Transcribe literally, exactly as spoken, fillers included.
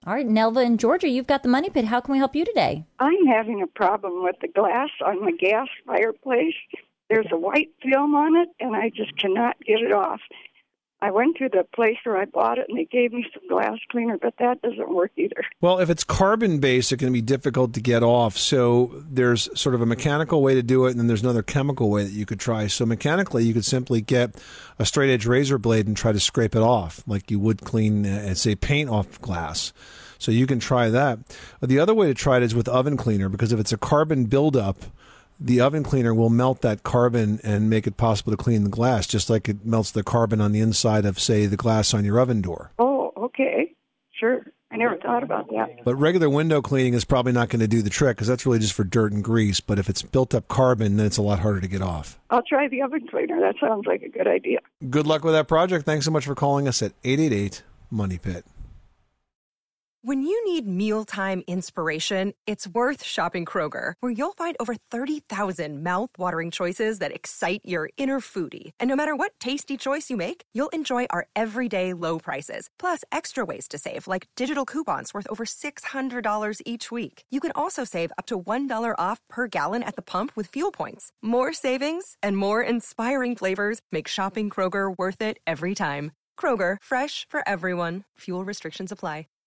All right, Nelva in Georgia, you've got the Money Pit. How can we help you today? I'm having a problem with the glass on my gas fireplace. There's a white film on it, and I just cannot get it off. I went to the place where I bought it, and they gave me some glass cleaner, but that doesn't work either. Well, if it's carbon-based, it can be difficult to get off. So there's sort of a mechanical way to do it, and then there's another chemical way that you could try. So mechanically, you could simply get a straight-edge razor blade and try to scrape it off, like you would clean, uh, say, paint off glass. So you can try that. But the other way to try it is with oven cleaner, because if it's a carbon buildup, the oven cleaner will melt that carbon and make it possible to clean the glass, just like it melts the carbon on the inside of, say, the glass on your oven door. Oh, okay. Sure. I never thought about that. But regular window cleaning is probably not going to do the trick, because that's really just for dirt and grease. But if it's built up carbon, then it's a lot harder to get off. I'll try the oven cleaner. That sounds like a good idea. Good luck with that project. Thanks so much for calling us at eight eight eight, money pit. When you need mealtime inspiration, it's worth shopping Kroger, where you'll find over thirty thousand mouth-watering choices that excite your inner foodie. And no matter what tasty choice you make, you'll enjoy our everyday low prices, plus extra ways to save, like digital coupons worth over six hundred dollars each week. You can also save up to one dollar off per gallon at the pump with fuel points. More savings and more inspiring flavors make shopping Kroger worth it every time. Kroger, fresh for everyone. Fuel restrictions apply.